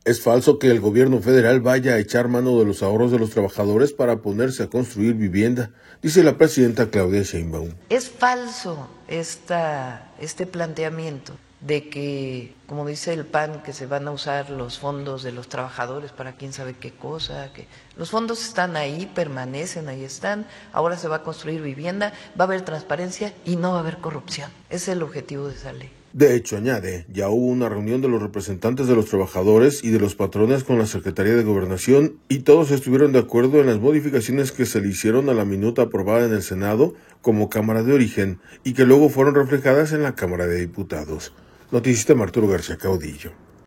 Es falso que el gobierno federal vaya a echar mano de los ahorros de los trabajadores para ponerse a construir vivienda, dice la presidenta Claudia Sheinbaum. Es falso este planteamiento de que, como dice el PAN, que se van a usar los fondos de los trabajadores para quién sabe qué cosa, que los fondos están ahí, permanecen, ahí están, ahora se va a construir vivienda, va a haber transparencia y no va a haber corrupción. Ese es el objetivo de esa ley. De hecho, añade, ya hubo una reunión de los representantes de los trabajadores y de los patrones con la Secretaría de Gobernación y todos estuvieron de acuerdo en las modificaciones que se le hicieron a la minuta aprobada en el Senado como Cámara de Origen y que luego fueron reflejadas en la Cámara de Diputados. Noticias de Arturo García Caudillo.